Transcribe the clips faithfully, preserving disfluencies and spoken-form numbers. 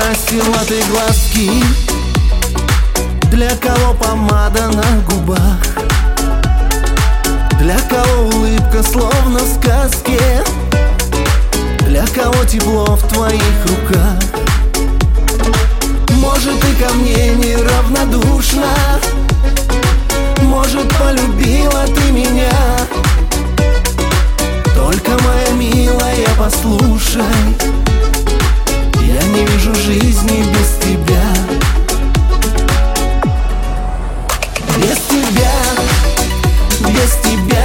накрасила ты глазки, для кого помада на губах, для кого улыбка словно в сказке, для кого тепло в твоих руках. Может, ты ко мне неравнодушна, может, полюбила ты меня. Только, моя милая, послушай, я не вижу жизни без тебя. Без тебя, без тебя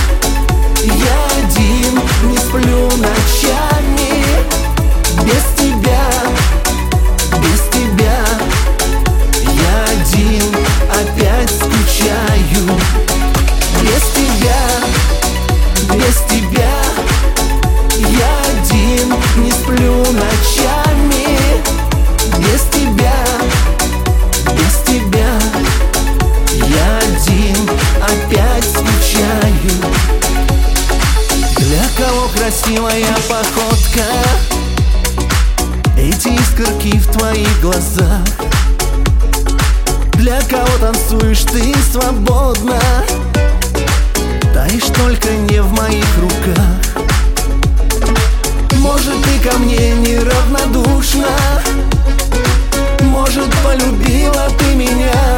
я один, не сплю ночами. Без тебя, без тебя я один, опять скучаю. Без тебя, без тебя я один, не сплю ночами. Без тебя, без тебя я один, опять скучаю. Для кого красивая походка, эти искорки в твоих глазах, для кого танцуешь ты свободно, таишь только не в моих руках. Может, ты ко мне неравнодушна, может, полюбила ты меня.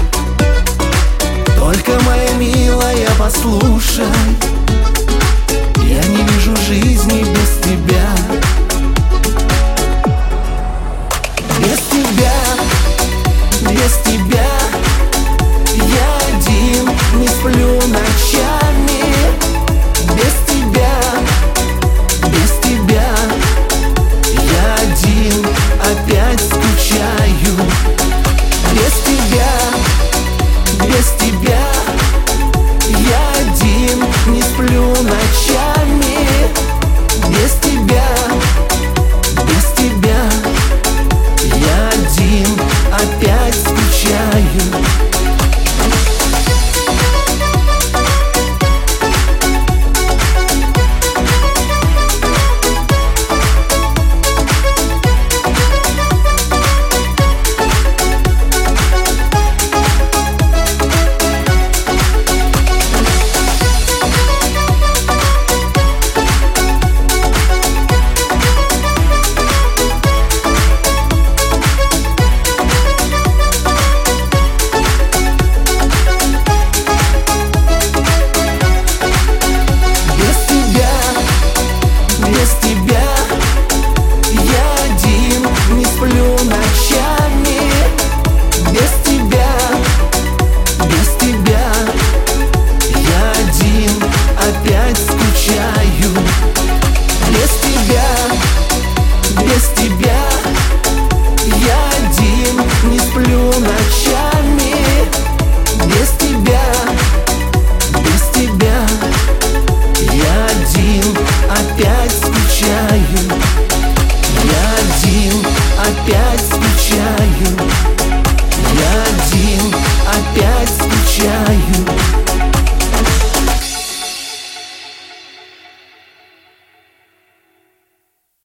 Только, моя милая, послушай, я не вижу жизни без тебя. Без тебя, без тебя я один, не сплю ночами. Без тебя, без тебя я один, опять скучаю. Без тебя, без тебя я один, не сплю ночами. Без тебя, без тебя я один, опять скучаю. Без тебя я один, не сплю ночами.